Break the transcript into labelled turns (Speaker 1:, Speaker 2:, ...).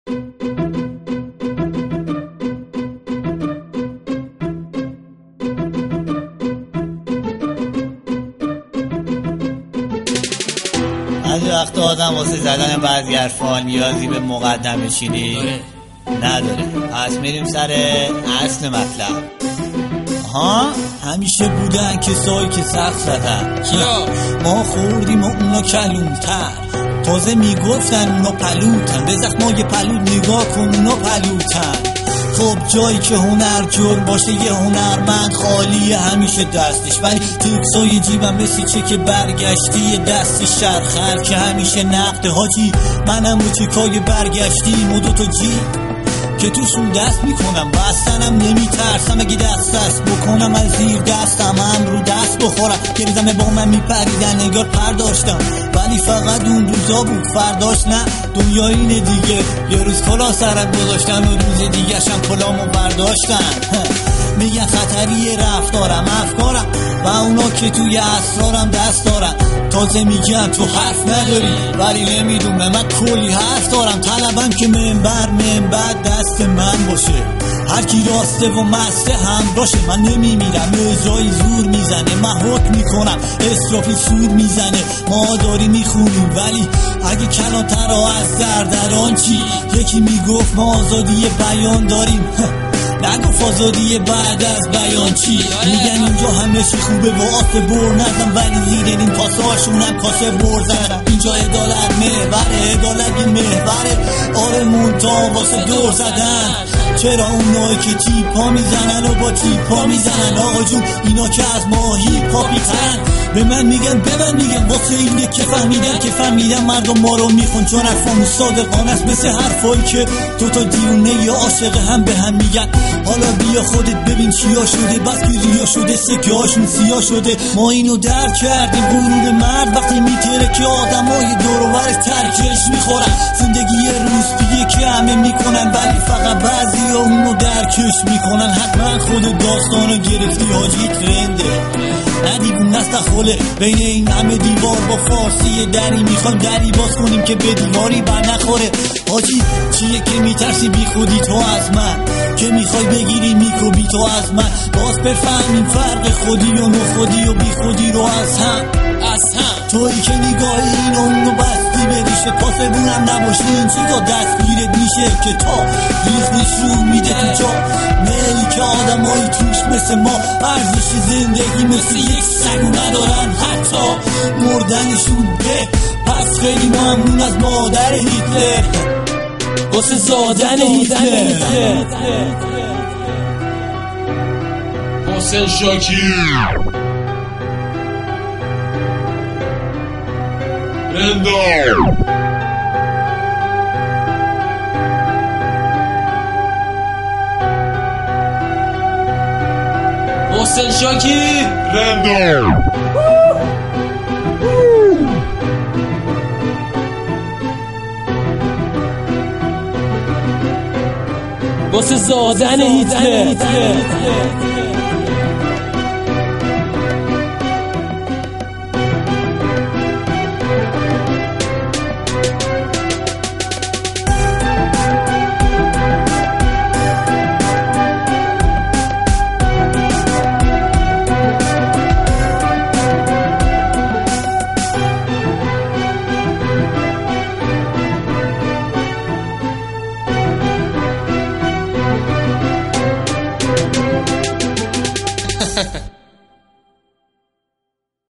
Speaker 1: بعضی وقت آدم واسه زدن بعضی حرفا نیازی به مقدمه چینی نداره. پس میریم سر اصل مطلب. همیشه بودن کسایی که سخت زدن، ما خوردیم و اونا کلونتر. تازه میگفتن اونا پلوتن، به زخمای پلوت نگاه کن اونا پلوتن. خب جایی که هنر جرم باشه یه هنرمند خالیه همیشه دستش، ولی تکسای جیبم مثل چه که برگشتی دست شرخر که همیشه نقده. حاجی منم رو چکای برگشتیم و دوتا جیب که توشون دست میکنم و اصلا نمیترسم اگه دست بکنم از زیر دستم هم رو دست بخورم. که ریزمه با من میپریدن نگار پرداشتم، ولی فقط اون روزا بود فرداش نه. دنیا اینه دیگه، یه روز کلا سرت گذاشتن و روز دیگه شم کلامو برداشتن. میگن خطری رفتارم افکارم و اونا که توی اسرارم دست دارن. تازه میگن تو حرف نداری ولی نمیدونه من کلی حرف دارم. طلبم که منبر دست من باشه، هر کی راسته و مسته هم باشه. من نمیمیرم اجرای زور میزنه، من حکم میکنم اسرافی سود میزنه. ما داری میخونیم ولی اگه کلانتر از دردران چی؟ یکی میگفت ما آزادی بیان داریم، نگفت آزادی بعد از بیان چی؟ میگن اینجا همه چی خوبه و آسه بر نزن، ولی زیر این کاسه هاشونم کاسه بر زنن. اینجا عدالت محوره، عدالت این محوره. آره مونتا واسه دور زدن. چرا اونایی که تیپا میزنن و با تیپا میزنن؟ آقا جون اینا که از ماهی پاپیتن. به من میگن واسه اینه که فهمیدن مردم ما رو میخون، چون حرفامون صادقانه است مثل حرفایی که دوتا دیونه یا عاشق هم به هم میگن. حالا بیا خودت ببین چیا شده، بس که ریا شده سکه هاشون سیاه شده. ما اینو درک کردیم، غرور مرد وقتی میتره که آدمای دور و برش ترکش میخورن. زندگی روسپیه که همه میکنن ولی فقط بعضی ها اونو درکش میکنن. حتما خود داستانو گرفتی حاجی ترنده، ندیبون نست خوله بین این همه دیوار. با فارسی دری میخوایم دری باز کنیم که به دیواری بر نخوره. حاجی چیه که میترسی بی خودی تو از من، که میخوای بگیری میکروبی تو از من. باز بفهمیم فرق خودی و نخودی و بی خودی رو از هم. تویی که نگاه این اونو بستی بریشه، پاسبونم نباشی این چیزا دستگیرت میشه که تا ریز نشون میده تو جا. میلی که آدمایی توش مثل ما ارزش زندگی مثل یک سگ ندارن، حتی مردنشون به. پس خیلی ممنون از مادر هیتلر واسه زادن هیتلر.
Speaker 2: حسین شاکیر رندال حسین شاکیر رندال
Speaker 3: واسه زادن هیتلر.
Speaker 2: Ha ha.